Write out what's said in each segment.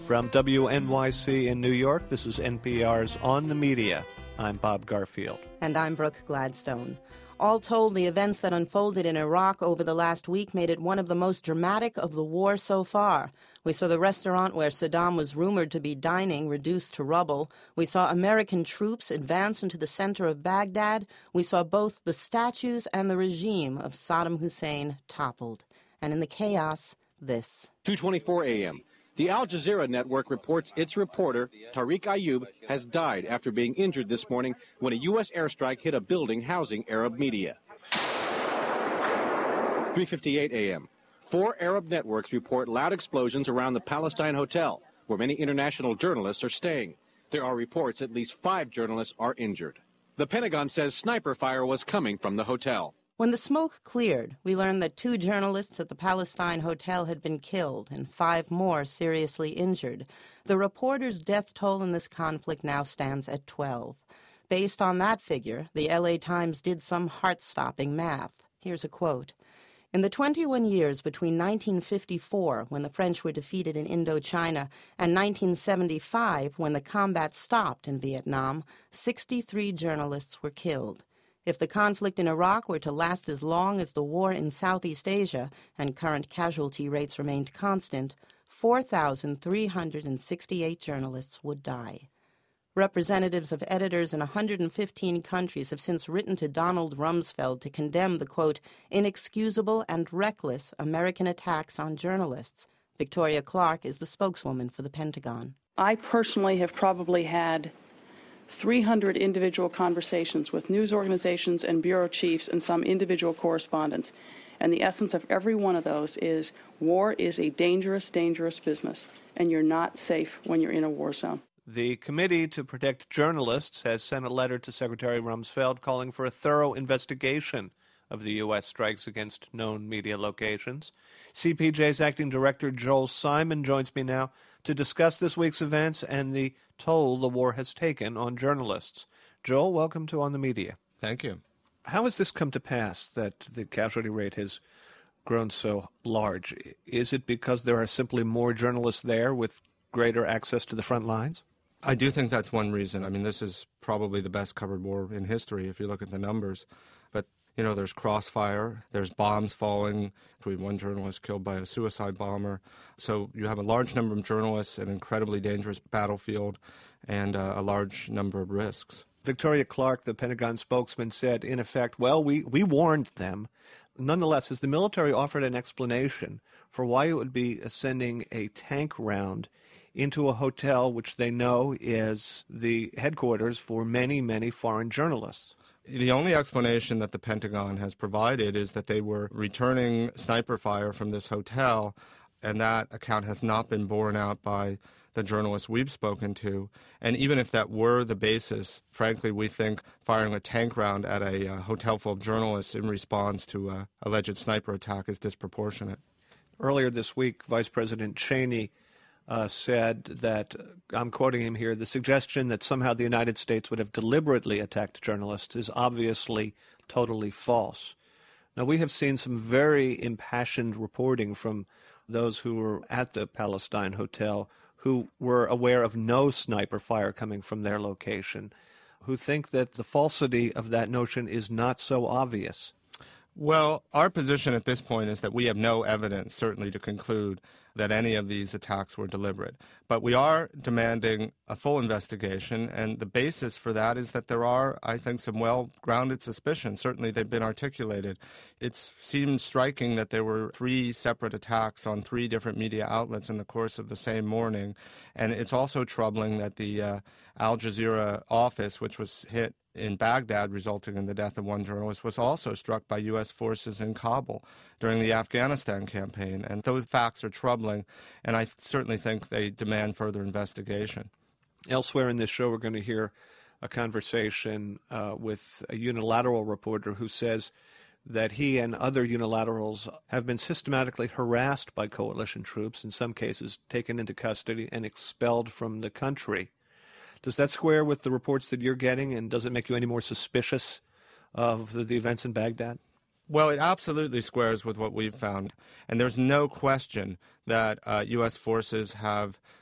From WNYC in New York, this is NPR's On the Media. I'm Bob Garfield. And I'm Brooke Gladstone. All told, the events that unfolded in Iraq over the last week made it one of the most dramatic of the war so far. We saw the restaurant where Saddam was rumored to be dining reduced to rubble. We saw American troops advance into the center of Baghdad. We saw both the statues and the regime of Saddam Hussein toppled. And in the chaos, this. 2:24 a.m. The Al Jazeera network reports its reporter, Tariq Ayoub, has died after being injured this morning when a U.S. airstrike hit a building housing Arab media. 3:58 a.m. 4 Arab networks report loud explosions around the Palestine Hotel, where many international journalists are staying. There are reports at least 5 journalists are injured. The Pentagon says sniper fire was coming from the hotel. When the smoke cleared, we learned that 2 journalists at the Palestine Hotel had been killed and 5 more seriously injured. The reporter's death toll in this conflict now stands at 12. Based on that figure, the LA Times did some heart-stopping math. Here's a quote. In the 21 years between 1954, when the French were defeated in Indochina, and 1975, when the combat stopped in Vietnam, 63 journalists were killed. If the conflict in Iraq were to last as long as the war in Southeast Asia and current casualty rates remained constant, 4,368 journalists would die. Representatives of editors in 115 countries have since written to Donald Rumsfeld to condemn the, quote, inexcusable and reckless American attacks on journalists. Victoria Clark is the spokeswoman for the Pentagon. I personally have probably had 300 individual conversations with news organizations and bureau chiefs and some individual correspondents. And the essence of every one of those is war is a dangerous, dangerous business, and you're not safe when you're in a war zone. The Committee to Protect Journalists has sent a letter to Secretary Rumsfeld calling for a thorough investigation of the U.S. strikes against known media locations. CPJ's acting director Joel Simon joins me now to discuss this week's events and the toll the war has taken on journalists. Joel, welcome to On the Media. Thank you. How has this come to pass that the casualty rate has grown so large? Is it because there are simply more journalists there with greater access to the front lines? I do think that's one reason. I mean, this is probably the best covered war in history if you look at the numbers. But, you know, there's crossfire, there's bombs falling. We had 1 journalist killed by a suicide bomber. So you have a large number of journalists, an incredibly dangerous battlefield, and a large number of risks. Victoria Clark, the Pentagon spokesman, said, in effect, well, we warned them. Nonetheless, has the military offered an explanation for why it would be sending a tank round into a hotel which they know is the headquarters for many, many foreign journalists? The only explanation that the Pentagon has provided is that they were returning sniper fire from this hotel, and that account has not been borne out by the journalists we've spoken to. And even if that were the basis, frankly, we think firing a tank round at a hotel full of journalists in response to an alleged sniper attack is disproportionate. Earlier this week, Vice President Cheney said that, I'm quoting him here, the suggestion that somehow the United States would have deliberately attacked journalists is obviously totally false. Now, we have seen some very impassioned reporting from those who were at the Palestine Hotel who were aware of no sniper fire coming from their location, who think that the falsity of that notion is not so obvious. Well, our position at this point is that we have no evidence, certainly, to conclude that any of these attacks were deliberate. But we are demanding a full investigation, and the basis for that is that there are, I think, some well-grounded suspicions. Certainly, they've been articulated. It seems striking that there were 3 separate attacks on 3 different media outlets in the course of the same morning. And it's also troubling that the Al Jazeera office, which was hit in Baghdad, resulting in the death of 1 journalist, was also struck by U.S. forces in Kabul during the Afghanistan campaign. And those facts are troubling, and I certainly think they demand further investigation. Elsewhere in this show, we're going to hear a conversation with a unilateral reporter who says that he and other unilaterals have been systematically harassed by coalition troops, in some cases taken into custody and expelled from the country. Does that square with the reports that you're getting, and does it make you any more suspicious of the events in Baghdad? Well, it absolutely squares with what we've found. And there's no question that U.S. forces have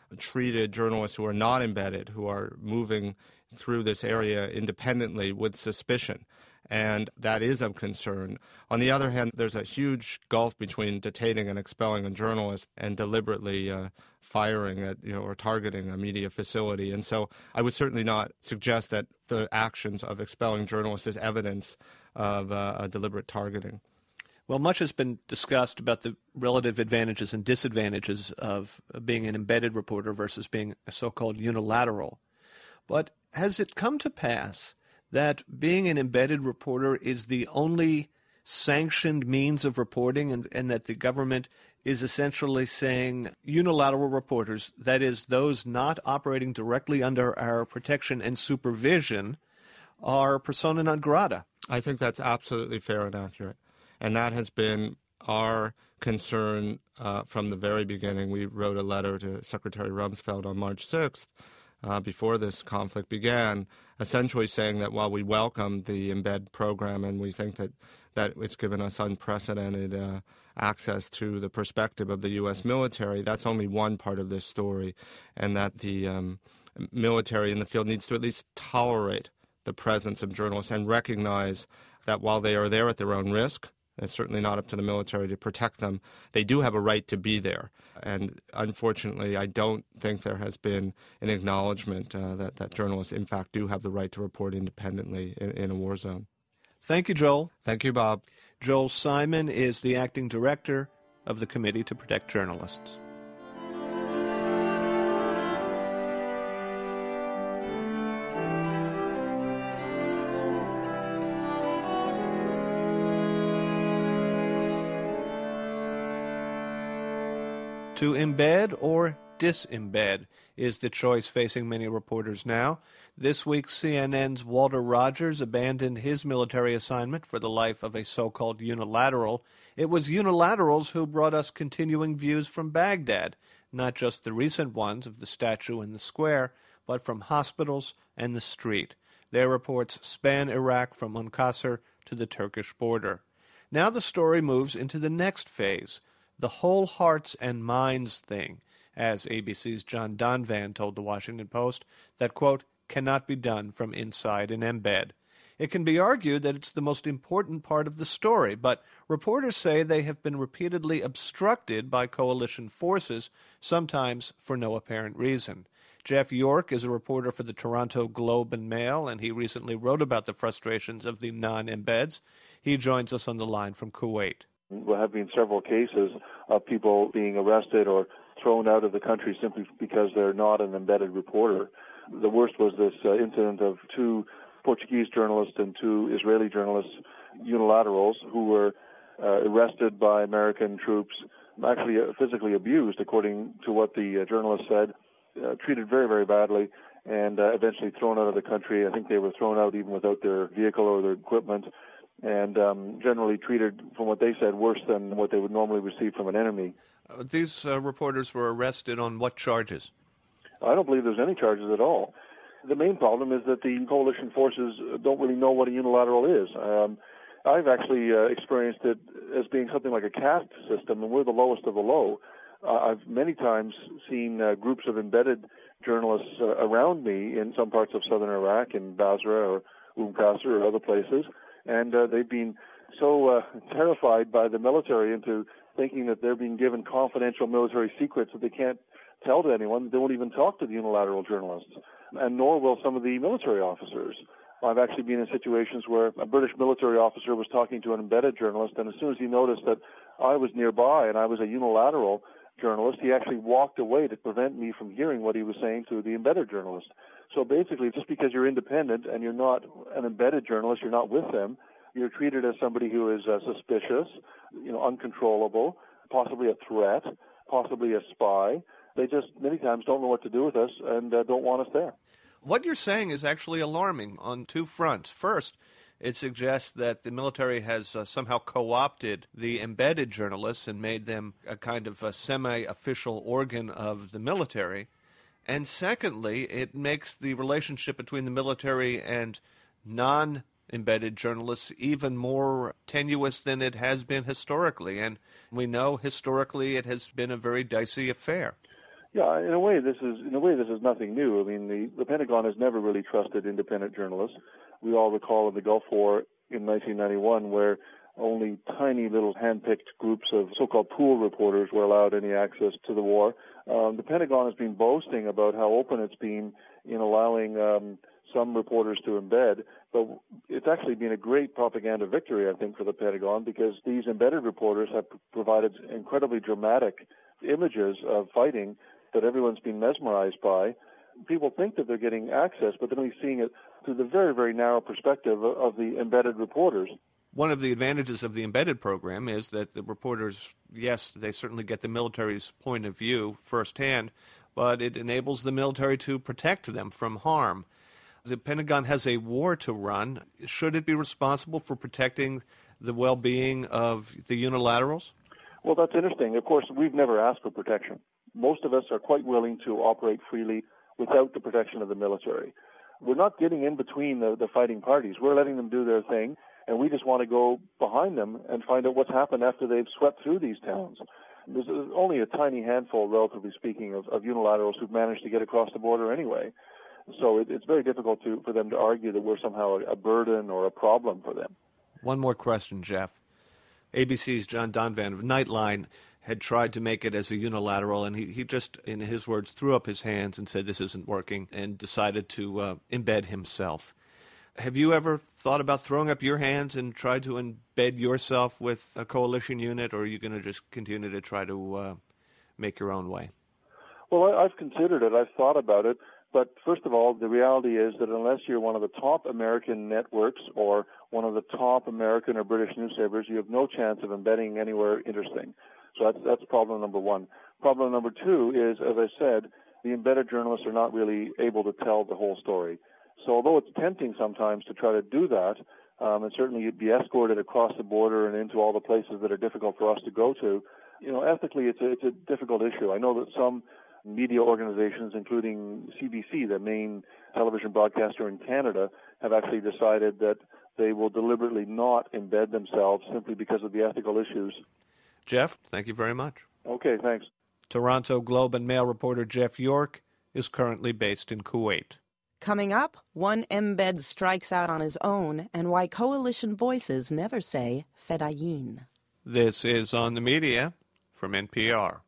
treated journalists who are not embedded, who are moving through this area independently with suspicion. And that is of concern. On the other hand, there's a huge gulf between detaining and expelling a journalist and deliberately firing at, or targeting a media facility. And so I would certainly not suggest that the actions of expelling journalists is evidence of a deliberate targeting. Well, much has been discussed about the relative advantages and disadvantages of being an embedded reporter versus being a so-called unilateral. But has it come to pass that being an embedded reporter is the only sanctioned means of reporting, and that the government is essentially saying unilateral reporters, that is, those not operating directly under our protection and supervision, are persona non grata? I think that's absolutely fair and accurate. And that has been our concern from the very beginning. We wrote a letter to Secretary Rumsfeld on March 6th, before this conflict began, essentially saying that while we welcome the embed program and we think that it's given us unprecedented access to the perspective of the U.S. military, that's only one part of this story, and that the military in the field needs to at least tolerate the presence of journalists and recognize that while they are there at their own risk, it's certainly not up to the military to protect them, they do have a right to be there. And unfortunately, I don't think there has been an acknowledgement that journalists, in fact, do have the right to report independently in a war zone. Thank you, Joel. Thank you, Bob. Joel Simon is the acting director of the Committee to Protect Journalists. To embed or disembed is the choice facing many reporters now. This week, CNN's Walter Rogers abandoned his military assignment for the life of a so-called unilateral. It was unilaterals who brought us continuing views from Baghdad, not just the recent ones of the statue in the square, but from hospitals and the street. Their reports span Iraq from Munqasir to the Turkish border. Now the story moves into the next phase, the whole hearts and minds thing, as ABC's John Donvan told the Washington Post, that, quote, cannot be done from inside an embed. It can be argued that it's the most important part of the story, but reporters say they have been repeatedly obstructed by coalition forces, sometimes for no apparent reason. Jeff York is a reporter for the Toronto Globe and Mail, and he recently wrote about the frustrations of the non-embeds. He joins us on the line from Kuwait. There have been several cases of people being arrested or thrown out of the country simply because they're not an embedded reporter. The worst was this incident of 2 Portuguese journalists and 2 Israeli journalists, unilaterals, who were arrested by American troops, actually physically abused, according to what the journalists said, treated very, very badly, and eventually thrown out of the country. I think they were thrown out even without their vehicle or their equipment, and generally treated, from what they said, worse than what they would normally receive from an enemy. These reporters were arrested on what charges? I don't believe there's any charges at all. The main problem is that the coalition forces don't really know what a unilateral is. I've actually experienced it as being something like a caste system, and we're the lowest of the low. I've many times seen groups of embedded journalists around me in some parts of southern Iraq, in Basra or Qasr or other places, and they've been so terrified by the military into thinking that they're being given confidential military secrets that they can't tell to anyone. They won't even talk to the unilateral journalists, and nor will some of the military officers. I've actually been in situations where a British military officer was talking to an embedded journalist, and as soon as he noticed that I was nearby and I was a unilateral journalist, he actually walked away to prevent me from hearing what he was saying to the embedded journalist. So basically, just because you're independent and you're not an embedded journalist, you're not with them, you're treated as somebody who is suspicious, uncontrollable, possibly a threat, possibly a spy. They just many times don't know what to do with us and don't want us there. What you're saying is actually alarming on 2 fronts. First, it suggests that the military has somehow co-opted the embedded journalists and made them a kind of a semi-official organ of the military. And secondly, it makes the relationship between the military and non-embedded journalists even more tenuous than it has been historically. And we know historically it has been a very dicey affair. Yeah, in a way, this is nothing new. I mean, the Pentagon has never really trusted independent journalists. We all recall in the Gulf War in 1991, where only tiny little hand-picked groups of so-called pool reporters were allowed any access to the war. The Pentagon has been boasting about how open it's been in allowing some reporters to embed, but it's actually been a great propaganda victory, I think, for the Pentagon, because these embedded reporters have provided incredibly dramatic images of fighting that everyone's been mesmerized by. People think that they're getting access, but they're only seeing it through the very, very narrow perspective of the embedded reporters. One of the advantages of the embedded program is that the reporters, yes, they certainly get the military's point of view firsthand, but it enables the military to protect them from harm. The Pentagon has a war to run. Should it be responsible for protecting the well-being of the unilaterals? Well, that's interesting. Of course, we've never asked for protection. Most of us are quite willing to operate freely without the protection of the military. We're not getting in between the fighting parties. We're letting them do their thing, and we just want to go behind them and find out what's happened after they've swept through these towns. There's only a tiny handful, relatively speaking, of unilaterals who've managed to get across the border anyway. So it's very difficult for them to argue that we're somehow a burden or a problem for them. One more question, Jeff. ABC's John Donvan of Nightline had tried to make it as a unilateral, and he just, in his words, threw up his hands and said this isn't working and decided to embed himself. Have you ever thought about throwing up your hands and tried to embed yourself with a coalition unit, or are you going to just continue to try to make your own way? Well, I've considered it. I've thought about it. But first of all, the reality is that unless you're one of the top American networks or one of the top American or British newspapers, you have no chance of embedding anywhere interesting. So that's problem number one. Problem number two is, as I said, the embedded journalists are not really able to tell the whole story. So although it's tempting sometimes to try to do that, and certainly you'd be escorted across the border and into all the places that are difficult for us to go to, ethically it's a difficult issue. I know that some media organizations, including CBC, the main television broadcaster in Canada, have actually decided that they will deliberately not embed themselves simply because of the ethical issues. Jeff, thank you very much. Okay, thanks. Toronto Globe and Mail reporter Jeff York is currently based in Kuwait. Coming up, one embed strikes out on his own and why coalition voices never say Fedayeen. This is On the Media from NPR.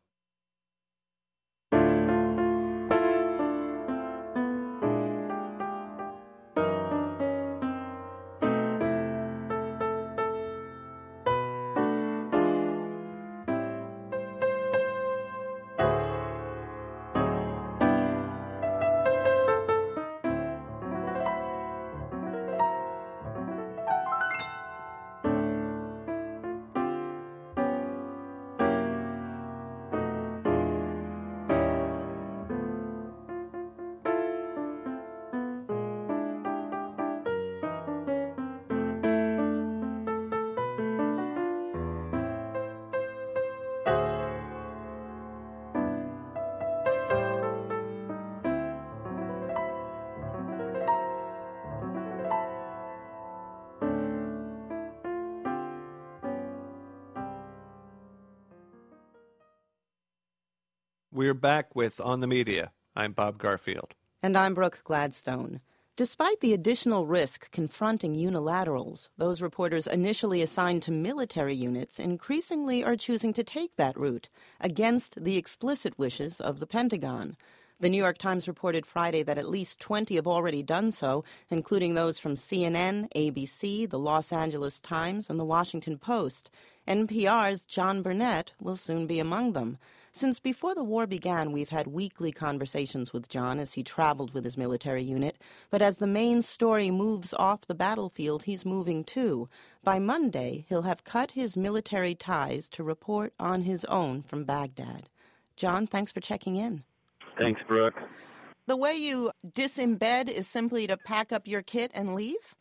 We're back with On the Media. I'm Bob Garfield. And I'm Brooke Gladstone. Despite the additional risk confronting unilaterals, those reporters initially assigned to military units increasingly are choosing to take that route against the explicit wishes of the Pentagon. The New York Times reported Friday that at least 20 have already done so, including those from CNN, ABC, the Los Angeles Times, and the Washington Post. NPR's John Burnett will soon be among them. Since before the war began, we've had weekly conversations with John as he traveled with his military unit. But as the main story moves off the battlefield, he's moving too. By Monday, he'll have cut his military ties to report on his own from Baghdad. John, thanks for checking in. Thanks, Brooke. The way you disembed is simply to pack up your kit and leave?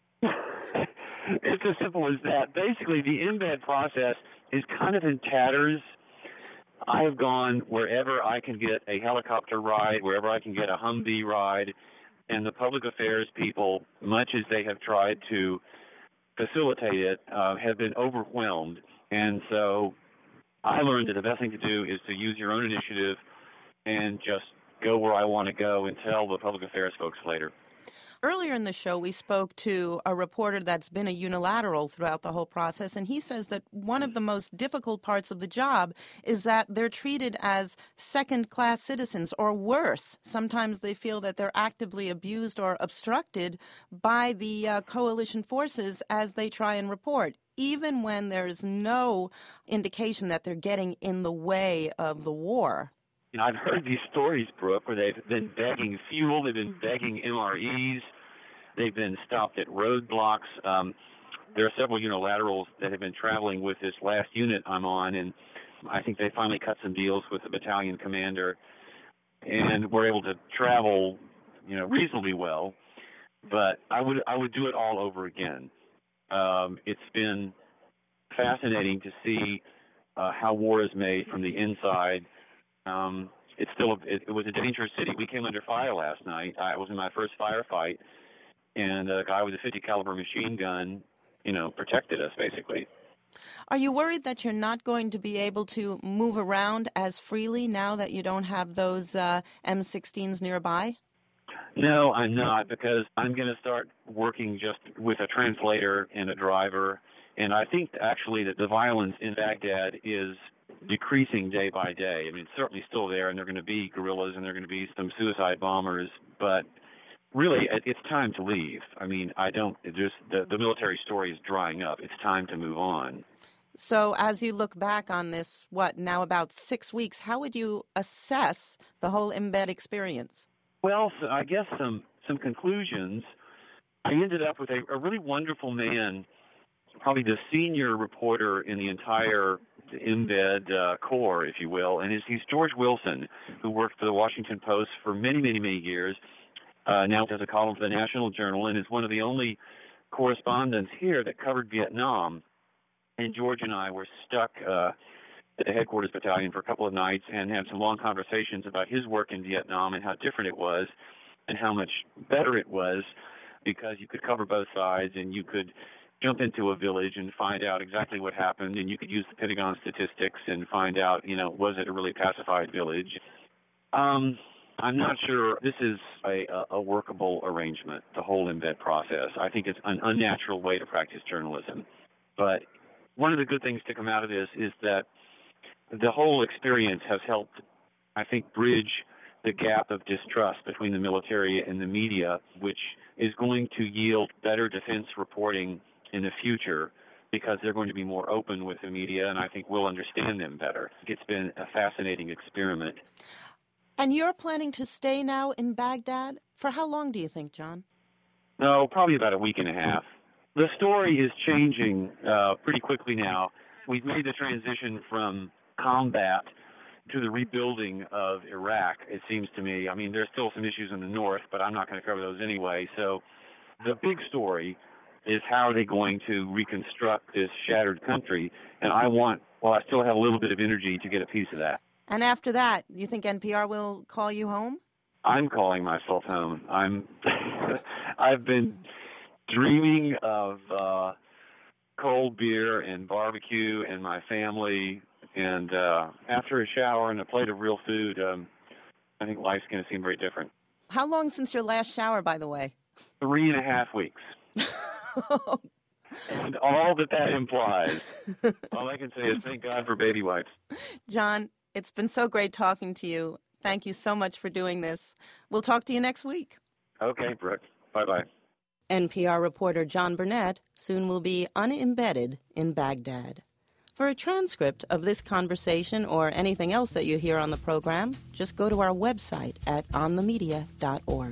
It's as simple as that. Basically, the embed process is kind of in tatters. I have gone wherever I can get a helicopter ride, wherever I can get a Humvee ride, and the public affairs people, much as they have tried to facilitate it, have been overwhelmed. And so I learned that the best thing to do is to use your own initiative and just go where I want to go and tell the public affairs folks later. Earlier in the show, we spoke to a reporter that's been a unilateral throughout the whole process, and he says that one of the most difficult parts of the job is that they're treated as second-class citizens, or worse. Sometimes they feel that they're actively abused or obstructed by the coalition forces as they try and report, even when there's no indication that they're getting in the way of the war. You know, I've heard these stories, Brooke, where they've been begging fuel, they've been begging MREs, they've been stopped at roadblocks. There are several unilaterals that have been traveling with this last unit I'm on, and I think they finally cut some deals with the battalion commander, and were able to travel, reasonably well. But I would do it all over again. It's been fascinating to see how war is made from the inside. It was a dangerous city. We came under fire last night. I was in my first firefight, and a guy with a .50 caliber machine gun, protected us basically. Are you worried that you're not going to be able to move around as freely now that you don't have those M16s nearby? No, I'm not, because I'm going to start working just with a translator and a driver. And I think actually that the violence in Baghdad is decreasing day by day. I mean, it's certainly still there, and there are going to be guerrillas, and there are going to be some suicide bombers, but really, it's time to leave. I mean, the military story is drying up. It's time to move on. So as you look back on this, now about 6 weeks, how would you assess the whole embed experience? Well, so I guess some conclusions. I ended up with a really wonderful man, probably the senior reporter in the entire embed corps, if you will, and he's George Wilson, who worked for the Washington Post for many, many, many years. Now does a column for the National Journal, and is one of the only correspondents here that covered Vietnam. And George and I were stuck at the headquarters battalion for a couple of nights and had some long conversations about his work in Vietnam and how different it was and how much better it was, because you could cover both sides and you could jump into a village and find out exactly what happened, and you could use the Pentagon statistics and find out, was it a really pacified village? I'm not sure this is a workable arrangement, the whole embed process. I think it's an unnatural way to practice journalism. But one of the good things to come out of this is that the whole experience has helped, I think, bridge the gap of distrust between the military and the media, which is going to yield better defense reporting in the future, because they're going to be more open with the media, and I think we'll understand them better. It's been a fascinating experiment. And you're planning to stay now in Baghdad? For how long do you think, John? No, probably about a week and a half. The story is changing pretty quickly now. We've made the transition from combat to the rebuilding of Iraq, it seems to me. I mean, there's still some issues in the north, but I'm not going to cover those anyway. So the big story is how are they going to reconstruct this shattered country? And I still have a little bit of energy to get a piece of that. And after that, you think NPR will call you home? I'm calling myself home. I've been dreaming of cold beer and barbecue and my family, and after a shower and a plate of real food, I think life's going to seem very different. How long since your last shower, by the way? 3.5 weeks. And all that implies. All I can say is thank God for baby wipes. John, it's been so great talking to you. Thank you so much for doing this. We'll talk to you next week. Okay, Brooke. Bye-bye. NPR reporter John Burnett soon will be unembedded in Baghdad. For a transcript of this conversation or anything else that you hear on the program, just go to our website at onthemedia.org.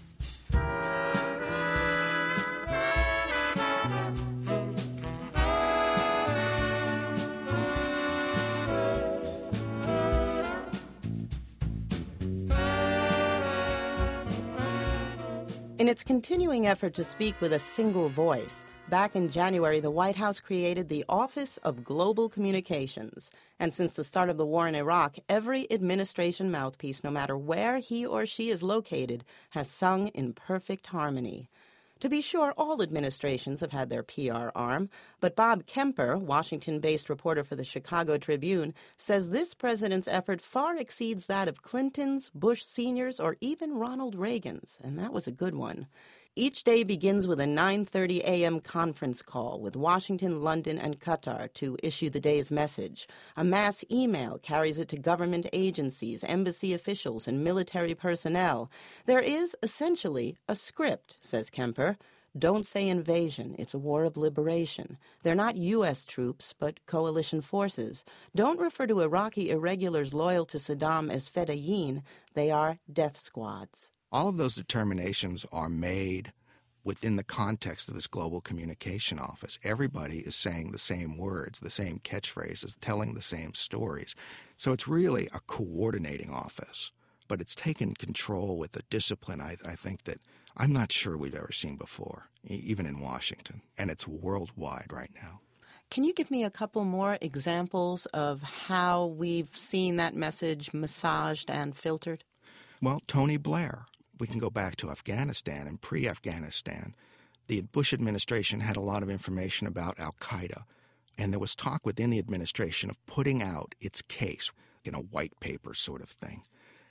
In its continuing effort to speak with a single voice, back in January, the White House created the Office of Global Communications. And since the start of the war in Iraq, every administration mouthpiece, no matter where he or she is located, has sung in perfect harmony. To be sure, all administrations have had their PR arm, but Bob Kemper, Washington-based reporter for the Chicago Tribune, says this president's effort far exceeds that of Clinton's, Bush Sr.'s, or even Ronald Reagan's, and that was a good one. Each day begins with a 9:30 a.m. conference call with Washington, London, and Qatar to issue the day's message. A mass email carries it to government agencies, embassy officials, and military personnel. There is, essentially, a script, says Kemper. Don't say invasion. It's a war of liberation. They're not U.S. troops, but coalition forces. Don't refer to Iraqi irregulars loyal to Saddam as fedayeen. They are death squads. All of those determinations are made within the context of this global communication office. Everybody is saying the same words, the same catchphrases, telling the same stories. So it's really a coordinating office, but it's taken control with a discipline I think that I'm not sure we've ever seen before, even in Washington, and it's worldwide right now. Can you give me a couple more examples of how we've seen that message massaged and filtered? Well, Tony Blair. We can go back to Afghanistan and pre-Afghanistan. The Bush administration had a lot of information about al-Qaeda, and there was talk within the administration of putting out its case in a white paper sort of thing.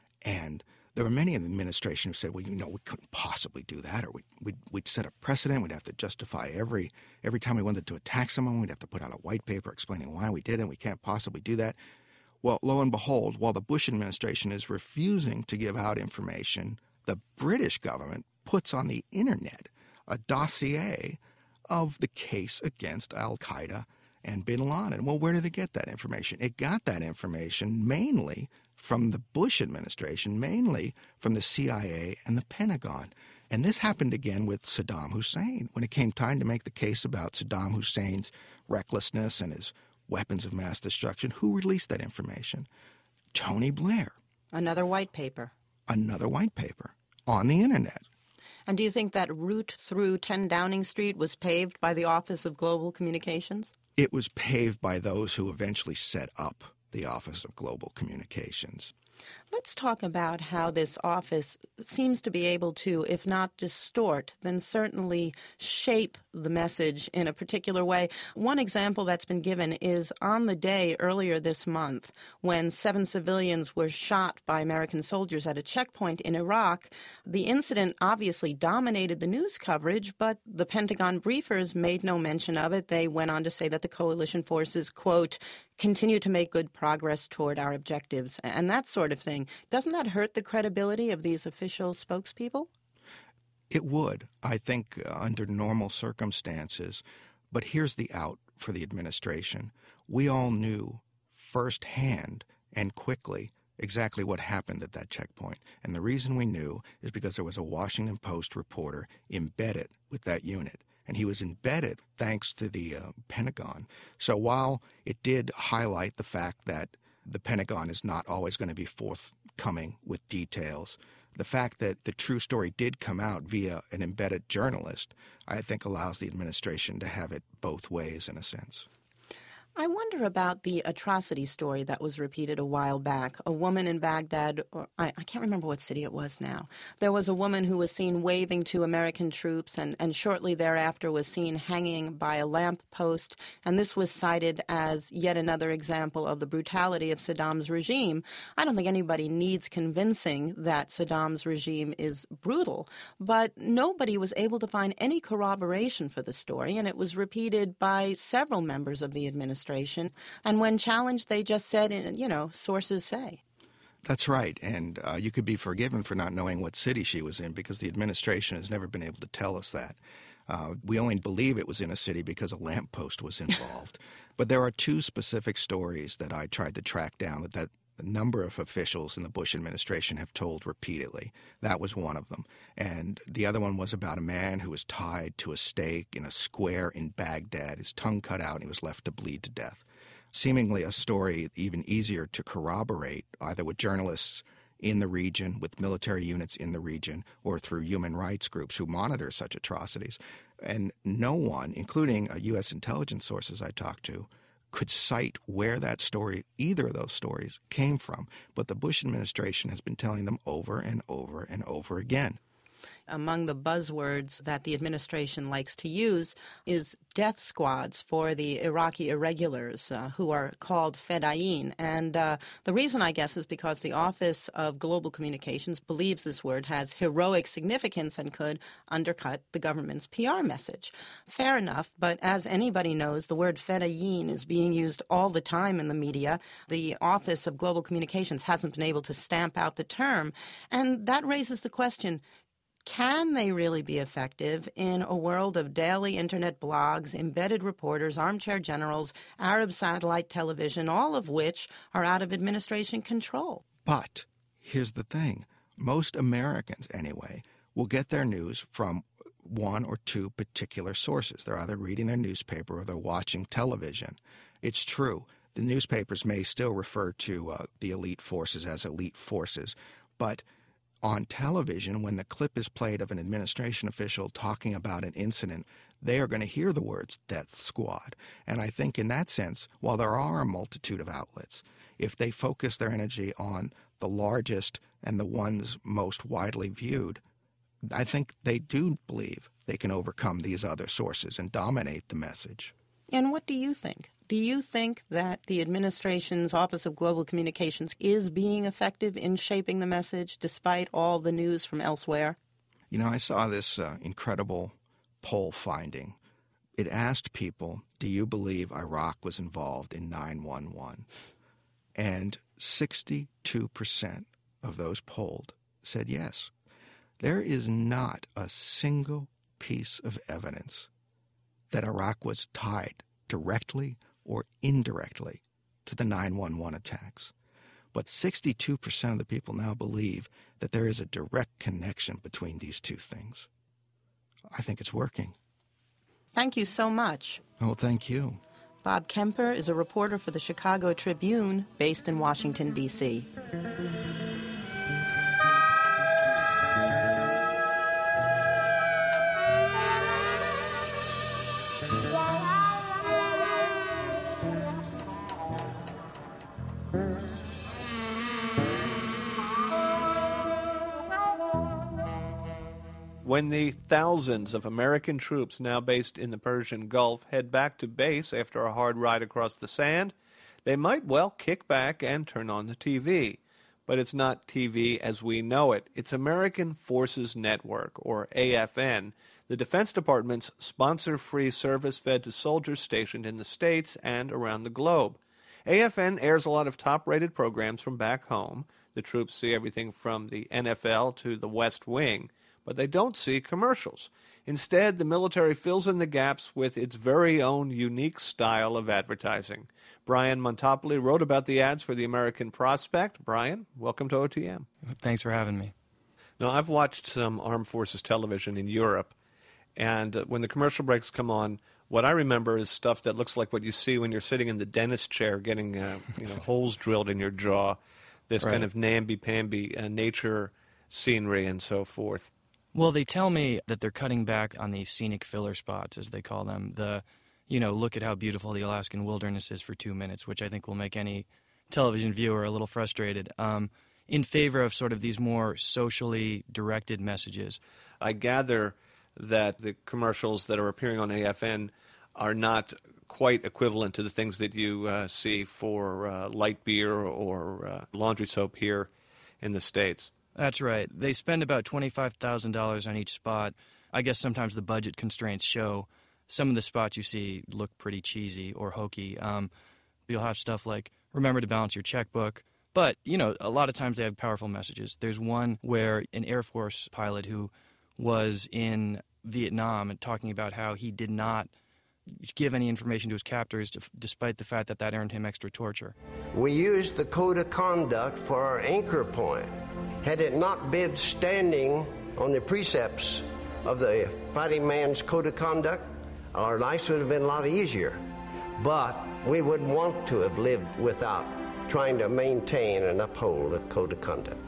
And there were many in the administration who said, well, we couldn't possibly do that, or we'd set a precedent. We'd have to justify every time we wanted to attack someone, we'd have to put out a white paper explaining why we did it. We can't possibly do that. Well, lo and behold, while the Bush administration is refusing to give out information, the British government puts on the internet a dossier of the case against al-Qaeda and bin Laden. Well, where did it get that information? It got that information mainly from the Bush administration, mainly from the CIA and the Pentagon. And this happened again with Saddam Hussein. When it came time to make the case about Saddam Hussein's recklessness and his weapons of mass destruction, who released that information? Tony Blair. Another white paper. Another white paper on the internet. And do you think that route through 10 Downing Street was paved by the Office of Global Communications? It was paved by those who eventually set up the Office of Global Communications. Let's talk about how this office seems to be able to, if not distort, then certainly shape the message in a particular way. One example that's been given is on the day earlier this month when 7 civilians were shot by American soldiers at a checkpoint in Iraq. The incident obviously dominated the news coverage, but the Pentagon briefers made no mention of it. They went on to say that the coalition forces, quote, continue to make good progress toward our objectives, and that sort of thing. Doesn't that hurt the credibility of these official spokespeople? It would, I think, under normal circumstances. But here's the out for the administration. We all knew firsthand and quickly exactly what happened at that checkpoint. And the reason we knew is because there was a Washington Post reporter embedded with that unit. And he was embedded thanks to the Pentagon. So while it did highlight the fact that the Pentagon is not always going to be forthcoming with details, the fact that the true story did come out via an embedded journalist, I think allows the administration to have it both ways in a sense. I wonder about the atrocity story that was repeated a while back. A woman in Baghdad, or I can't remember what city it was now. There was a woman who was seen waving to American troops and shortly thereafter was seen hanging by a lamp post. And this was cited as yet another example of the brutality of Saddam's regime. I don't think anybody needs convincing that Saddam's regime is brutal, but nobody was able to find any corroboration for the story, and it was repeated by several members of the administration. And when challenged, they just said, sources say. That's right. And you could be forgiven for not knowing what city she was in because the administration has never been able to tell us that. We only believe it was in a city because a lamppost was involved. But there are 2 specific stories that I tried to track down that a number of officials in the Bush administration have told repeatedly. That was one of them. And the other one was about a man who was tied to a stake in a square in Baghdad, his tongue cut out, and he was left to bleed to death. Seemingly a story even easier to corroborate, either with journalists in the region, with military units in the region, or through human rights groups who monitor such atrocities. And no one, including U.S. intelligence sources I talked to, could cite where that story, either of those stories, came from. But the Bush administration has been telling them over and over and over again. Among the buzzwords that the administration likes to use is death squads for the Iraqi irregulars who are called Fedayeen. And the reason, I guess, is because the Office of Global Communications believes this word has heroic significance and could undercut the government's PR message. Fair enough, but as anybody knows, the word Fedayeen is being used all the time in the media. The Office of Global Communications hasn't been able to stamp out the term. And that raises the question, can they really be effective in a world of daily internet blogs, embedded reporters, armchair generals, Arab satellite television, all of which are out of administration control? But here's the thing. Most Americans, anyway, will get their news from one or two particular sources. They're either reading their newspaper or they're watching television. It's true. The newspapers may still refer to the elite forces as elite forces, but on television, when the clip is played of an administration official talking about an incident, they are going to hear the words death squad. And I think in that sense, while there are a multitude of outlets, if they focus their energy on the largest and the ones most widely viewed, I think they do believe they can overcome these other sources and dominate the message. And what do you think? Do you think that the administration's Office of Global Communications is being effective in shaping the message despite all the news from elsewhere? You know, I saw this incredible poll finding. It asked people, do you believe Iraq was involved in 9/11? And 62% of those polled said yes. There is not a single piece of evidence that Iraq was tied directly or indirectly to the 9/11 attacks. But 62% of the people now believe that there is a direct connection between these two things. I think it's working. Thank you so much. Oh, thank you. Bob Kemper is a reporter for the Chicago Tribune based in Washington, D.C. When the thousands of American troops now based in the Persian Gulf head back to base after a hard ride across the sand, they might well kick back and turn on the TV. But it's not TV as we know it. It's American Forces Network, or AFN, the Defense Department's sponsor-free service fed to soldiers stationed in the States and around the globe. AFN airs a lot of top-rated programs from back home. The troops see everything from the NFL to the West Wing, but they don't see commercials. Instead, the military fills in the gaps with its very own unique style of advertising. Brian Montopoli wrote about the ads for the American Prospect. Brian, welcome to OTM. Thanks for having me. Now, I've watched some armed forces television in Europe, and when the commercial breaks come on, what I remember is stuff that looks like what you see when you're sitting in the dentist chair getting holes drilled in your jaw, this right. kind of namby-pamby nature scenery and so forth. Well, they tell me that they're cutting back on the scenic filler spots, as they call them. Look at how beautiful the Alaskan wilderness is for 2 minutes, which I think will make any television viewer a little frustrated, in favor of sort of these more socially directed messages. I gather that the commercials that are appearing on AFN are not quite equivalent to the things that you see for light beer or laundry soap here in the States. That's right. They spend about $25,000 on each spot. I guess sometimes the budget constraints show. Some of the spots you see look pretty cheesy or hokey. You'll have stuff like, remember to balance your checkbook. But, a lot of times they have powerful messages. There's one where an Air Force pilot who was in Vietnam and talking about how he did not give any information to his captors despite the fact that earned him extra torture. We used the code of conduct for our anchor point. Had it not been standing on the precepts of the fighting man's code of conduct, our lives would have been a lot easier. But we wouldn't want to have lived without trying to maintain and uphold the code of conduct.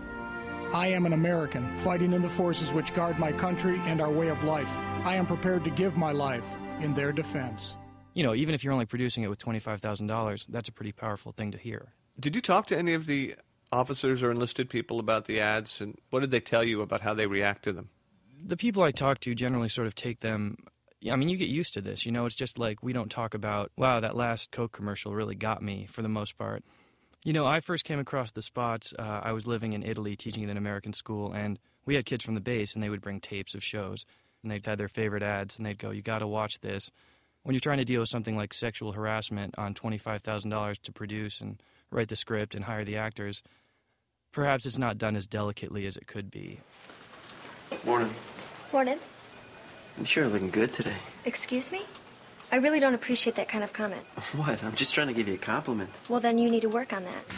I am an American, fighting in the forces which guard my country and our way of life. I am prepared to give my life in their defense. Even if you're only producing it with $25,000, that's a pretty powerful thing to hear. Did you talk to any of the officers or enlisted people about the ads, and what did they tell you about how they react to them? The people I talk to generally sort of take them. I mean, you get used to this. It's just like we don't talk about, wow, that last Coke commercial really got me for the most part. I first came across the spots. I was living in Italy teaching at an American school, and we had kids from the base, and they would bring tapes of shows, and they'd had their favorite ads, and they'd go, you got to watch this. When you're trying to deal with something like sexual harassment on $25,000 to produce and write the script and hire the actors, perhaps it's not done as delicately as it could be. Morning. Morning. You sure are looking good today. Excuse me? I really don't appreciate that kind of comment. What? I'm just trying to give you a compliment. Well, then you need to work on that.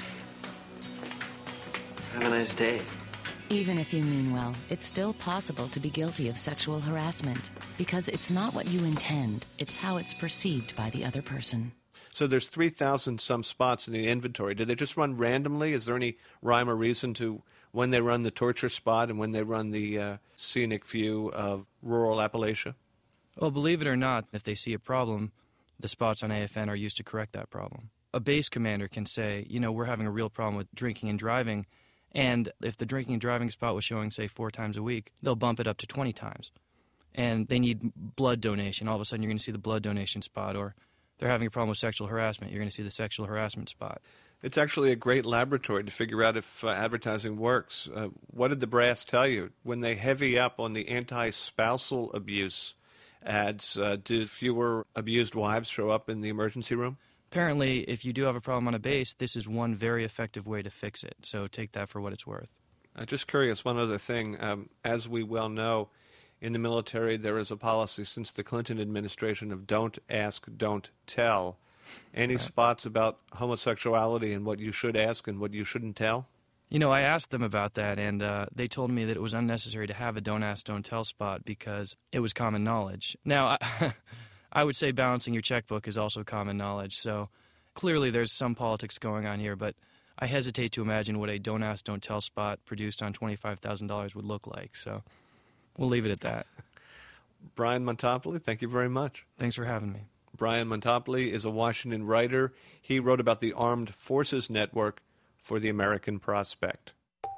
Have a nice day. Even if you mean well, it's still possible to be guilty of sexual harassment because it's not what you intend, it's how it's perceived by the other person. So there's 3,000 some spots in the inventory. Do they just run randomly? Is there any rhyme or reason to when they run the torture spot and when they run the scenic view of rural Appalachia? Well, believe it or not, if they see a problem, the spots on AFN are used to correct that problem. A base commander can say, we're having a real problem with drinking and driving, and if the drinking and driving spot was showing, say, 4 times a week, they'll bump it up to 20 times. And they need blood donation. All of a sudden, you're going to see the blood donation spot, or they're having a problem with sexual harassment. You're going to see the sexual harassment spot. It's actually a great laboratory to figure out if advertising works. What did the brass tell you? When they heavy up on the anti-spousal abuse ads, do fewer abused wives show up in the emergency room? Apparently, if you do have a problem on a base, this is one very effective way to fix it. So take that for what it's worth. Just curious, one other thing. As we well know, in the military, there is a policy since the Clinton administration of don't ask, don't tell. Any spots about homosexuality and what you should ask and what you shouldn't tell? I asked them about that, and they told me that it was unnecessary to have a don't ask, don't tell spot because it was common knowledge. Now, I would say balancing your checkbook is also common knowledge, so clearly there's some politics going on here, but I hesitate to imagine what a don't ask, don't tell spot produced on $25,000 would look like, so we'll leave it at that. Brian Montopoli, thank you very much. Thanks for having me. Brian Montopoli is a Washington writer. He wrote about the Armed Forces Network for the American Prospect.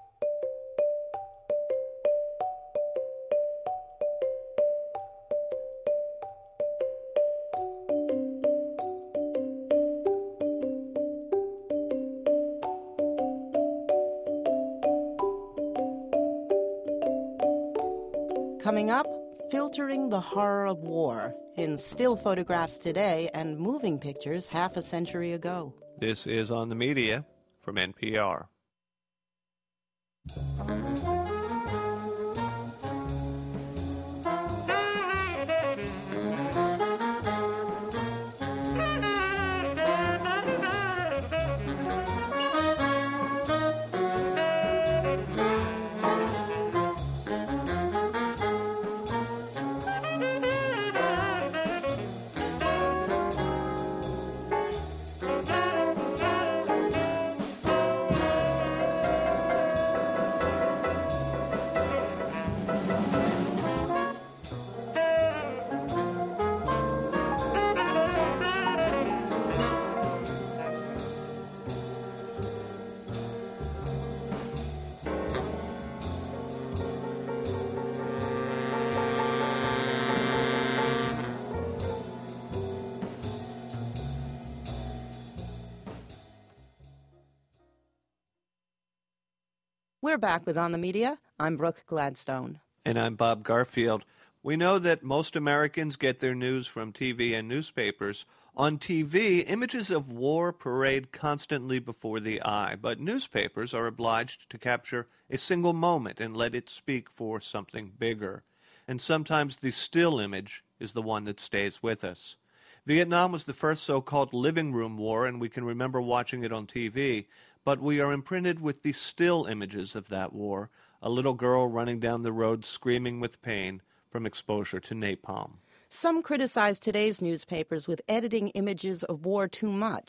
Coming up, filtering the horror of war in still photographs today and moving pictures half a century ago. This is On the Media from NPR. We're back with On the Media. I'm Brooke Gladstone. And I'm Bob Garfield. We know that most Americans get their news from TV and newspapers. On TV, images of war parade constantly before the eye, but newspapers are obliged to capture a single moment and let it speak for something bigger. And sometimes the still image is the one that stays with us. Vietnam was the first so-called living room war, and we can remember watching it on TV, but we are imprinted with the still images of that war, a little girl running down the road screaming with pain from exposure to napalm. Some criticize today's newspapers with editing images of war too much.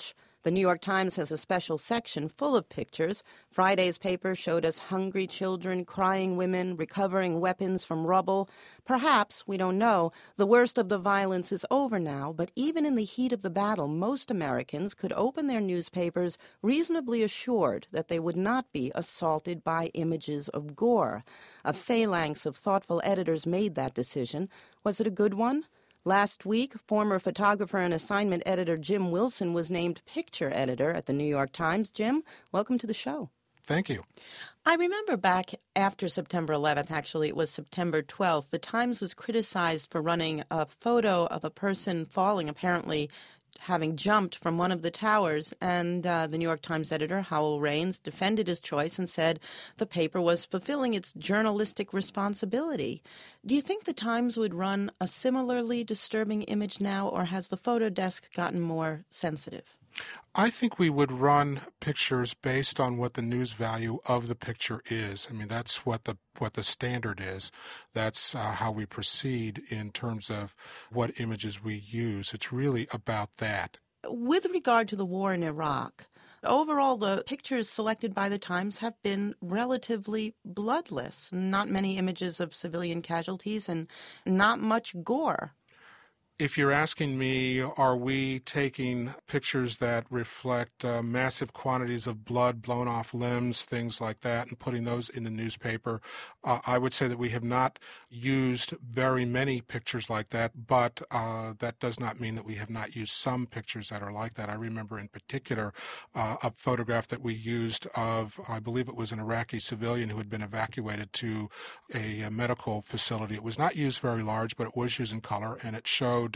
The New York Times has a special section full of pictures. Friday's paper showed us hungry children, crying women, recovering weapons from rubble. Perhaps, we don't know, the worst of the violence is over now, but even in the heat of the battle, most Americans could open their newspapers reasonably assured that they would not be assaulted by images of gore. A phalanx of thoughtful editors made that decision. Was it a good one? Last week, former photographer and assignment editor Jim Wilson was named picture editor at the New York Times. Jim, welcome to the show. Thank you. I remember back after September 11th, actually it was September 12th, the Times was criticized for running a photo of a person falling, apparently having jumped from one of the towers, and the New York Times editor, Howell Raines, defended his choice and said the paper was fulfilling its journalistic responsibility. Do you think the Times would run a similarly disturbing image now, or has the photo desk gotten more sensitive? I think we would run pictures based on what the news value of the picture is. I mean, that's what the standard is. That's how we proceed in terms of what images we use. It's really about that. With regard to the war in Iraq, overall the pictures selected by the Times have been relatively bloodless. Not many images of civilian casualties and not much gore. If you're asking me, are we taking pictures that reflect massive quantities of blood, blown off limbs, things like that, and putting those in the newspaper, I would say that we have not used very many pictures like that, but that does not mean that we have not used some pictures that are like that. I remember in particular a photograph that we used of, I believe it was an Iraqi civilian who had been evacuated to a medical facility. It was not used very large, but it was used in color, and it showed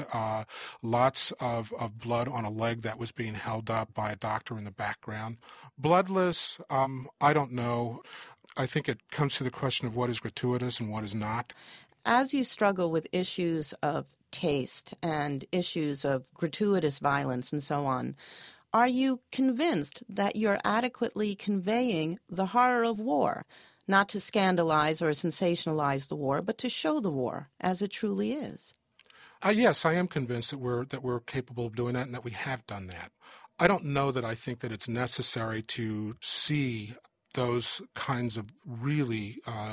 lots of blood on a leg that was being held up by a doctor in the background. Bloodless, I don't know. I think it comes to the question of what is gratuitous and what is not. As you struggle with issues of taste and issues of gratuitous violence and so on, are you convinced that you're adequately conveying the horror of war? Not to scandalize or sensationalize the war, but to show the war as it truly is. Yes, I am convinced that we're capable of doing that and that we have done that. I don't know that I think that it's necessary to see those kinds of really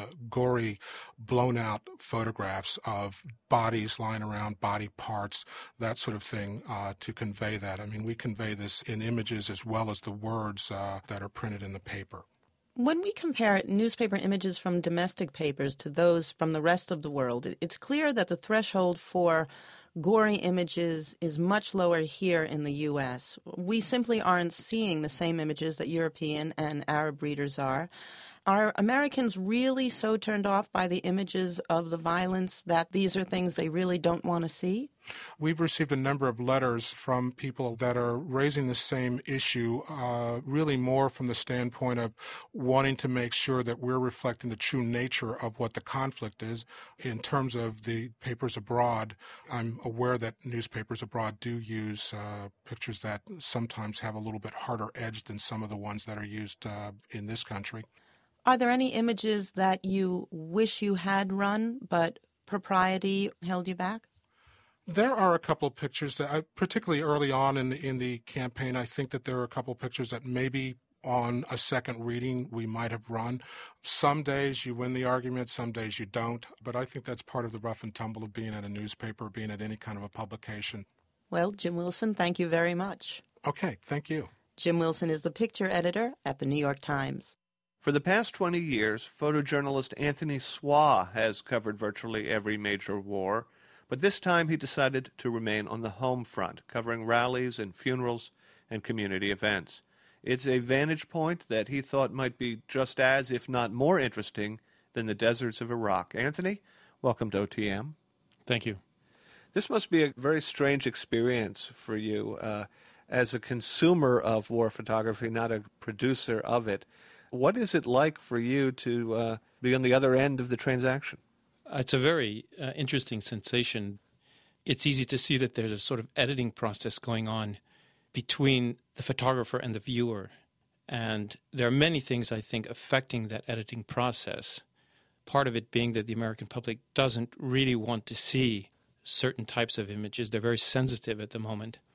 gory, blown-out photographs of bodies lying around, body parts, that sort of thing, to convey that. I mean, we convey this in images as well as the words that are printed in the paper. When we compare newspaper images from domestic papers to those from the rest of the world, it's clear that the threshold for gory images is much lower here in the U.S. We simply aren't seeing the same images that European and Arab readers are. Are Americans really so turned off by the images of the violence that these are things they really don't want to see? We've received a number of letters from people that are raising the same issue, really more from the standpoint of wanting to make sure that we're reflecting the true nature of what the conflict is. In terms of the papers abroad, I'm aware that newspapers abroad do use pictures that sometimes have a little bit harder edge than some of the ones that are used in this country. Are there any images that you wish you had run, but propriety held you back? There are a couple of pictures that, particularly early on in the campaign, I think that there are a couple of pictures that maybe on a second reading we might have run. Some days you win the argument, some days you don't. But I think that's part of the rough and tumble of being at a newspaper, being at any kind of a publication. Well, Jim Wilson, thank you very much. Okay, thank you. Jim Wilson is the picture editor at the New York Times. For the past 20 years, photojournalist Anthony Swa has covered virtually every major war, but this time he decided to remain on the home front, covering rallies and funerals and community events. It's a vantage point that he thought might be just as, if not more interesting, than the deserts of Iraq. Anthony, welcome to OTM. Thank you. This must be a very strange experience for you as a consumer of war photography, not a producer of it. What is it like for you to be on the other end of the transaction? It's a very interesting sensation. It's easy to see that there's a sort of editing process going on between the photographer and the viewer. And there are many things, I think, affecting that editing process. Part of it being that the American public doesn't really want to see certain types of images. They're very sensitive at the moment.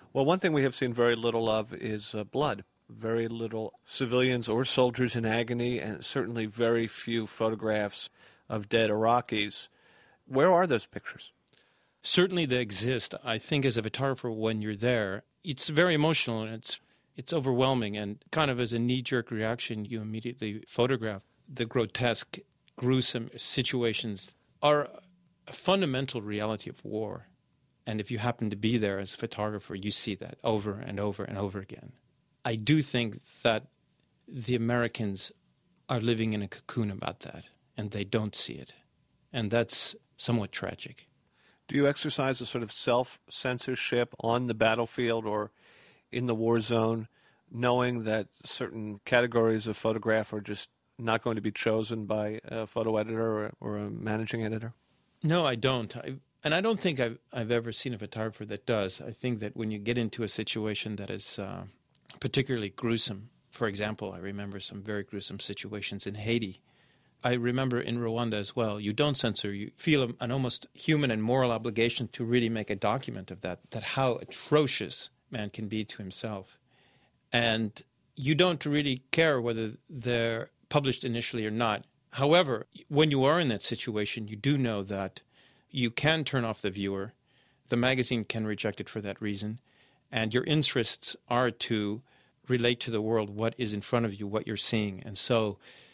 Well, one thing we have seen very little of is blood. Very little civilians or soldiers in agony, and certainly very few photographs of dead Iraqis. Where are those pictures? Certainly they exist. I think as a photographer, when you're there, it's very emotional and it's overwhelming, and kind of as a knee-jerk reaction, you immediately photograph. The grotesque, gruesome situations are a fundamental reality of war. And if you happen to be there as a photographer, you see that over and over and over again. I do think that the Americans are living in a cocoon about that, and they don't see it. And that's somewhat tragic. Do you exercise a sort of self-censorship on the battlefield or in the war zone, knowing that certain categories of photograph are just not going to be chosen by a photo editor or a managing editor? No, I don't. And I don't think I've ever seen a photographer that does. I think that when you get into a situation that is particularly gruesome, for example, I remember some very gruesome situations in Haiti. I remember in Rwanda as well, you don't censor. You feel an almost human and moral obligation to really make a document of that how atrocious man can be to himself. And you don't really care whether they're published initially or not. However, when you are in that situation, you do know that you can turn off the viewer. The magazine can reject it for that reason. And your interests are to relate to the world what is in front of you, what you're seeing. And so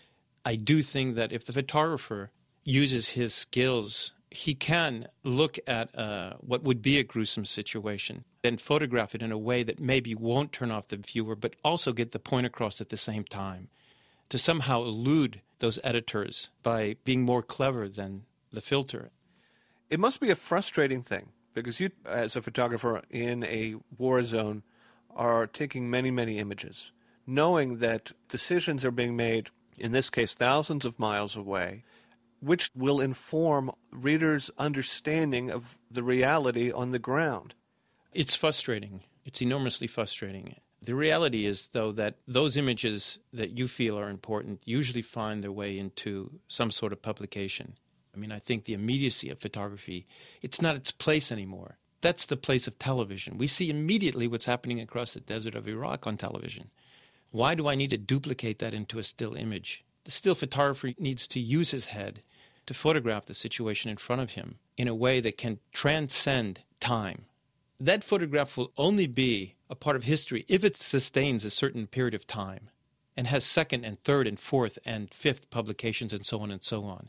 I do think that if the photographer uses his skills, he can look at what would be a gruesome situation and photograph it in a way that maybe won't turn off the viewer, but also get the point across at the same time, to somehow elude those editors by being more clever than the filter. It must be a frustrating thing, because you, as a photographer in a war zone, are taking many, many images, knowing that decisions are being made, in this case, thousands of miles away, which will inform readers' understanding of the reality on the ground. It's frustrating. It's enormously frustrating. The reality is, though, that those images that you feel are important usually find their way into some sort of publication. I mean, I think the immediacy of photography, it's not its place anymore. That's the place of television. We see immediately what's happening across the desert of Iraq on television. Why do I need to duplicate that into a still image? The still photographer needs to use his head to photograph the situation in front of him in a way that can transcend time. That photograph will only be a part of history if it sustains a certain period of time and has second and third and fourth and fifth publications and so on,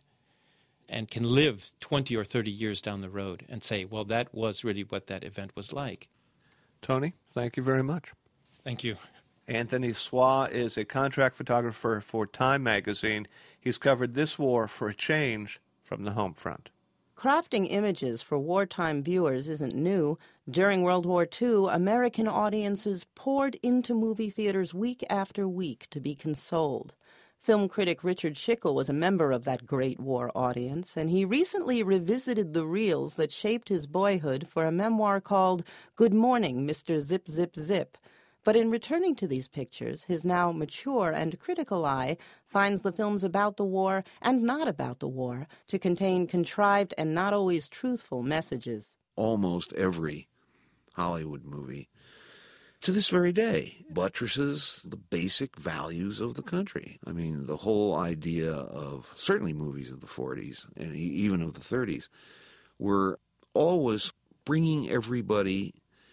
and can live 20 or 30 years down the road and say, well, that was really what that event was like. Tony, thank you very much. Thank you. Anthony Swa is a contract photographer for Time magazine. He's covered this war for a change from the home front. Crafting images for wartime viewers isn't new. During World War II, American audiences poured into movie theaters week after week to be consoled. Film critic Richard Schickel was a member of that great war audience, and he recently revisited the reels that shaped his boyhood for a memoir called Good Morning, Mr. Zip, Zip, Zip. But in returning to these pictures, his now mature and critical eye finds the films about the war and not about the war to contain contrived and not always truthful messages. Almost every Hollywood movie, to this very day, buttresses the basic values of the country. I mean, the whole idea of, certainly movies of the 40s and even of the 30s, were always bringing everybody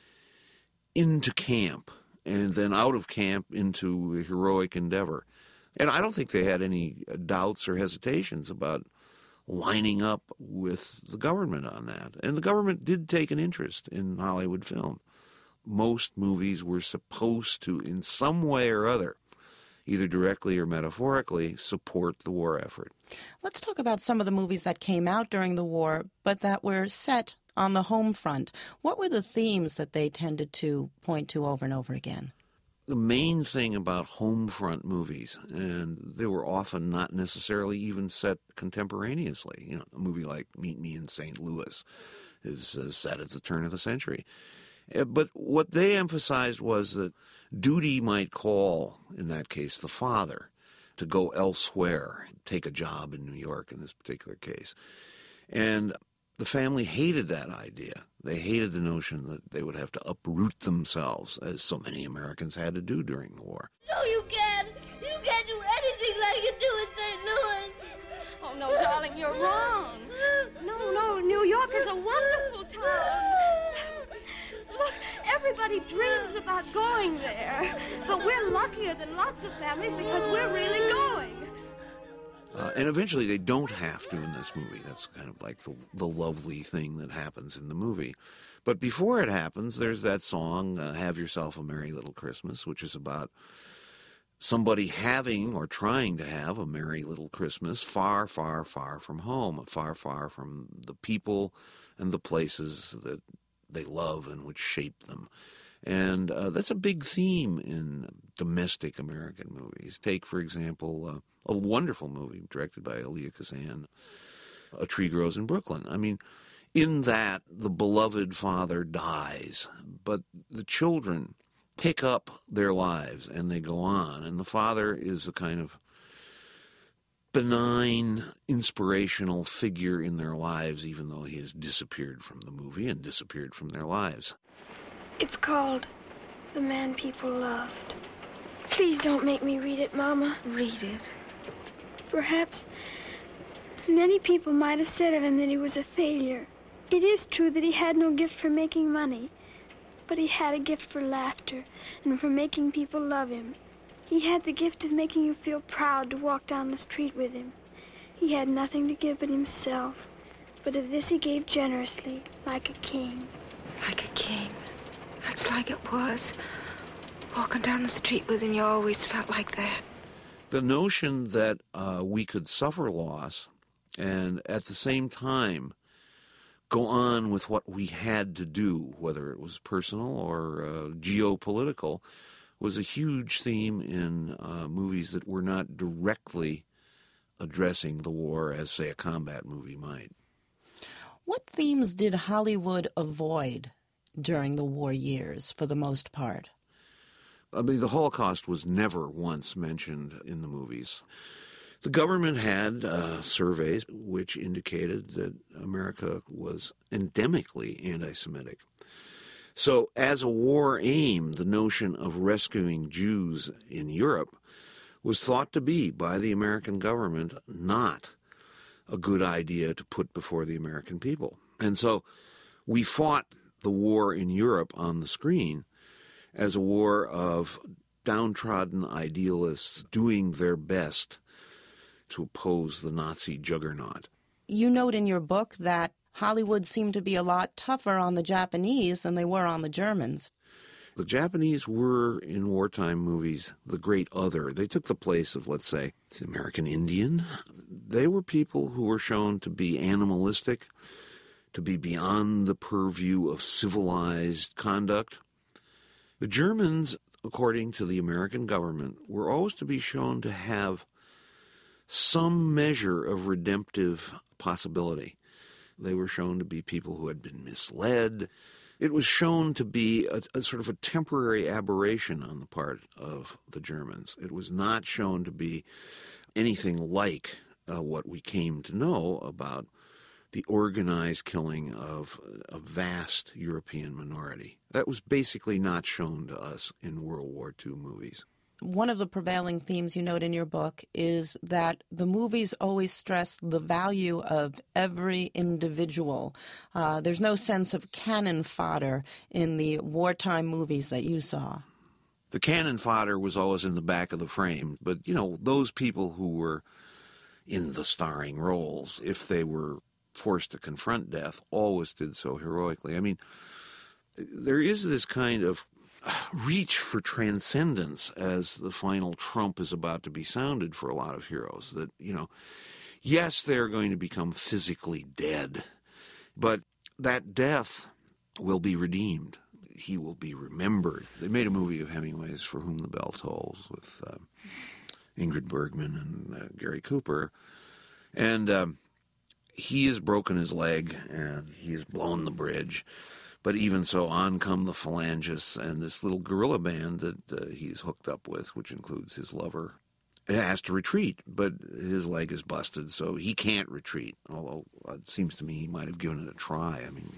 into camp and then out of camp into a heroic endeavor. And I don't think they had any doubts or hesitations about lining up with the government on that. And the government did take an interest in Hollywood film. Most movies were supposed to, in some way or other, either directly or metaphorically, support the war effort. Let's talk about some of the movies that came out during the war, but that were set on the home front. What were the themes that they tended to point to over and over again? The main thing about home front movies, and they were often not necessarily even set contemporaneously. You know, a movie like Meet Me in St. Louis is set at the turn of the century. But what they emphasized was that duty might call, in that case, the father to go elsewhere, take a job in New York in this particular case. And the family hated that idea. They hated the notion that they would have to uproot themselves, as so many Americans had to do during the war. No, you can't. You can't do anything like you do in St. Louis. Oh, no, darling, you're wrong. No, New York is a wonderful town. Look, everybody dreams about going there. But we're luckier than lots of families because we're really going. And eventually they don't have to in this movie. That's kind of like the lovely thing that happens in the movie. But before it happens, there's that song, Have Yourself a Merry Little Christmas, which is about somebody having or trying to have a merry little Christmas far, far, far from home, far, far from the people and the places that they love and which shape them. And that's a big theme in domestic American movies. Take, for example, a wonderful movie directed by Elia Kazan, A Tree Grows in Brooklyn. I mean, in that, the beloved father dies, but the children pick up their lives and they go on. And the father is a kind of benign, inspirational figure in their lives, even though he has disappeared from the movie and disappeared from their lives. It's called The Man People Loved. Please don't make me read it, Mama. Read it. Perhaps many people might have said of him that he was a failure. It is true that he had no gift for making money, but he had a gift for laughter and for making people love him. He had the gift of making you feel proud to walk down the street with him. He had nothing to give but himself, but of this he gave generously, like a king. Like a king. That's like it was. Walking down the street with him, you always felt like that. The notion that we could suffer loss and at the same time go on with what we had to do, whether it was personal or geopolitical, was a huge theme in movies that were not directly addressing the war as, say, a combat movie might. What themes did Hollywood avoid during the war years, for the most part? I mean, the Holocaust was never once mentioned in the movies. The government had surveys which indicated that America was endemically anti-Semitic. So as a war aim, the notion of rescuing Jews in Europe was thought to be, by the American government, not a good idea to put before the American people. And so we fought the war in Europe on the screen as a war of downtrodden idealists doing their best to oppose the Nazi juggernaut. You note in your book that Hollywood seemed to be a lot tougher on the Japanese than they were on the Germans. The Japanese were, in wartime movies, the great other. They took the place of, let's say, the American Indian. They were people who were shown to be animalistic, to be beyond the purview of civilized conduct. The Germans, according to the American government, were always to be shown to have some measure of redemptive possibility. They were shown to be people who had been misled. It was shown to be a sort of a temporary aberration on the part of the Germans. It was not shown to be anything like what we came to know about the organized killing of a vast European minority. That was basically not shown to us in World War II movies. One of the prevailing themes you note in your book is that the movies always stress the value of every individual. There's no sense of cannon fodder in the wartime movies that you saw. The cannon fodder was always in the back of the frame, but, those people who were in the starring roles, if they were forced to confront death, always did so heroically. I mean, there is this kind of reach for transcendence as the final trump is about to be sounded for a lot of heroes. That, yes, they're going to become physically dead, but that death will be redeemed. He will be remembered. They made a movie of Hemingway's For Whom the Bell Tolls with Ingrid Bergman and Gary Cooper. And he has broken his leg and he has blown the bridge. But even so, on come the Phalangists and this little guerrilla band that he's hooked up with, which includes his lover, has to retreat, but his leg is busted, so he can't retreat. Although it seems to me he might have given it a try. I mean,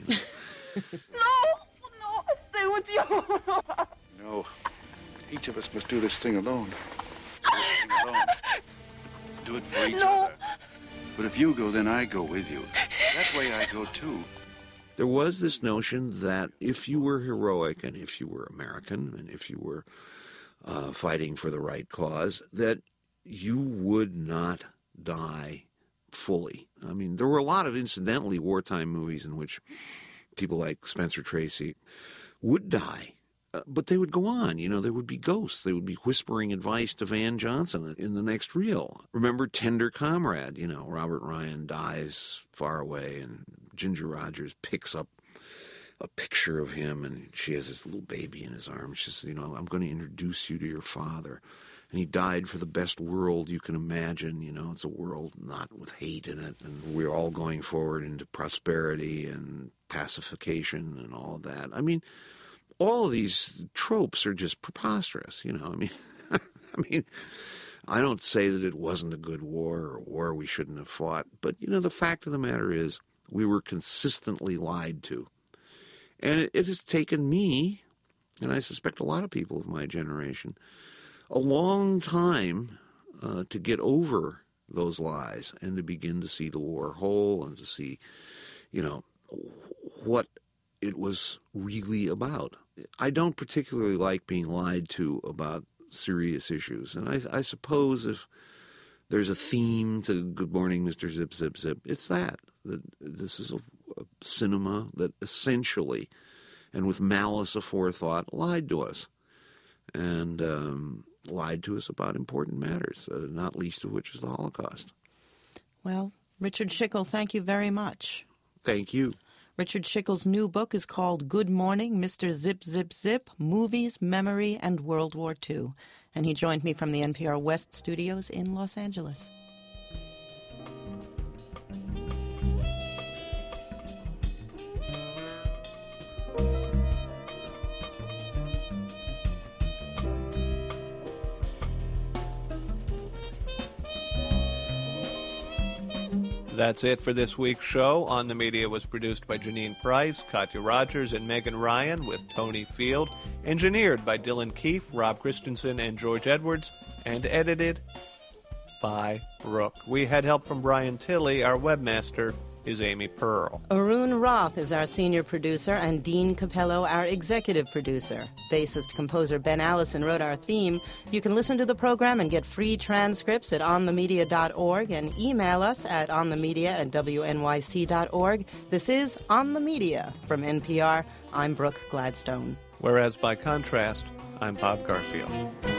No, I stay with you. No, each of us must do this thing alone. Do this thing alone. Do it for each other. But if you go, then I go with you. That way I go too. There was this notion that if you were heroic and if you were American and if you were fighting for the right cause, that you would not die fully. I mean, there were a lot of, incidentally, wartime movies in which people like Spencer Tracy would die, but they would go on. You know, there would be ghosts. They would be whispering advice to Van Johnson in the next reel. Remember Tender Comrade? You know, Robert Ryan dies far away, and Ginger Rogers picks up a picture of him, and she has this little baby in his arms. She says, you know, I'm going to introduce you to your father. And he died for the best world you can imagine. You know, it's a world not with hate in it. And we're all going forward into prosperity and pacification and all that. I mean, all of these tropes are just preposterous, you know. I mean, I don't say that it wasn't a good war or a war we shouldn't have fought. But, you know, the fact of the matter is we were consistently lied to. And it has taken me, and I suspect a lot of people of my generation, a long time to get over those lies and to begin to see the war whole and to see, you know, what it was really about. I don't particularly like being lied to about serious issues. And I suppose if there's a theme to Good Morning, Mr. Zip, Zip, Zip, it's that this is a cinema that essentially, and with malice aforethought, lied to us. And lied to us about important matters, not least of which is the Holocaust. Well, Richard Schickel, thank you very much. Thank you. Richard Schickel's new book is called Good Morning, Mr. Zip, Zip, Zip, Movies, Memory, and World War II. And he joined me from the NPR West studios in Los Angeles. That's it for this week's show. On the Media was produced by Janine Price, Katya Rogers, and Megan Ryan, with Tony Field. Engineered by Dylan Keefe, Rob Christensen, and George Edwards. And edited by Brooke. We had help from Brian Tilley. Our webmaster is Amy Pearl. Arun Roth is our senior producer, and Dean Capello our executive producer. Bassist-composer Ben Allison wrote our theme. You can listen to the program and get free transcripts at onthemedia.org and email us at onthemedia@wnyc.org. This is On the Media from NPR. I'm Brooke Gladstone. Whereas, by contrast, I'm Bob Garfield.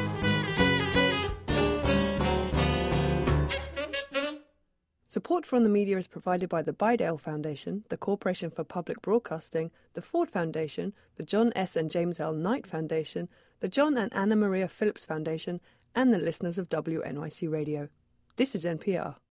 Support from the media is provided by the Bidale Foundation, the Corporation for Public Broadcasting, the Ford Foundation, the John S. and James L. Knight Foundation, the John and Anna Maria Phillips Foundation, and the listeners of WNYC Radio. This is NPR.